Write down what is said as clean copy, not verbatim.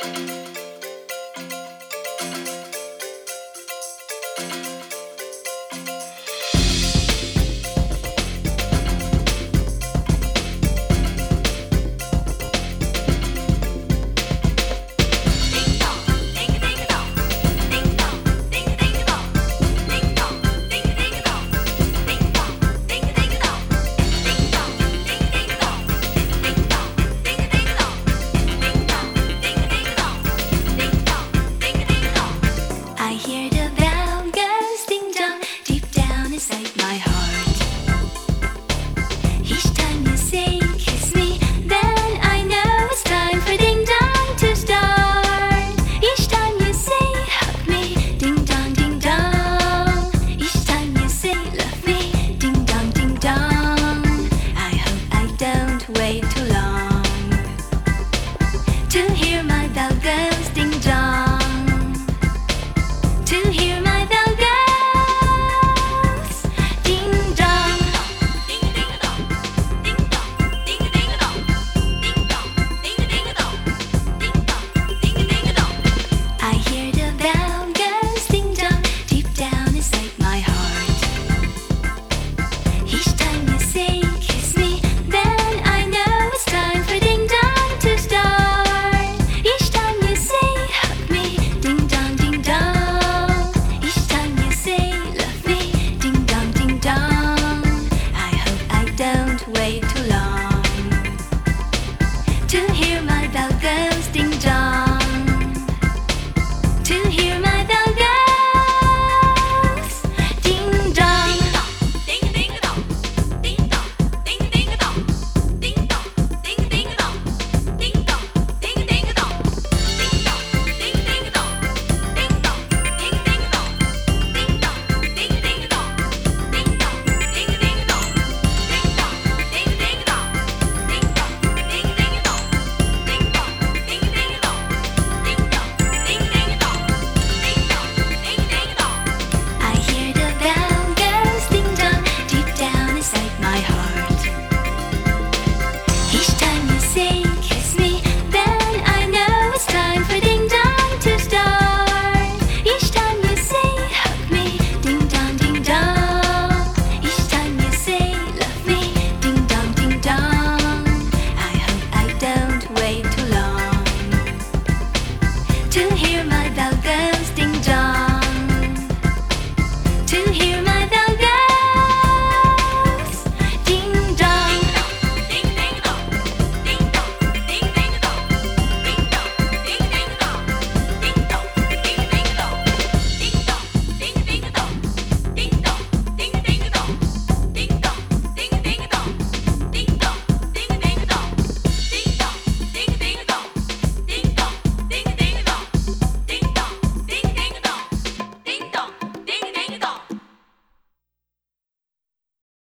I hear the bell goes ding dong deep down inside my heart. Each time you say kiss me, then I know it's time for ding dong to start. Each time you say hug me, ding dong ding dong. Each time you say love me, ding dong ding dong. I hope I don't wait too long to hear my bell goes ding dong. To hear my bell goes ding dong, ding a ding a dong, ding dong, ding a ding a dong, ding dong, ding a ding a dong, ding dong, ding a ding a dong. I hear the bell goes ding dong deep down inside my heart. Each time you say kiss me, then I know it's time for ding dong to start. Each time you say hug me, ding dong ding dong. Don't wait too long to hear my bell goes ding dong.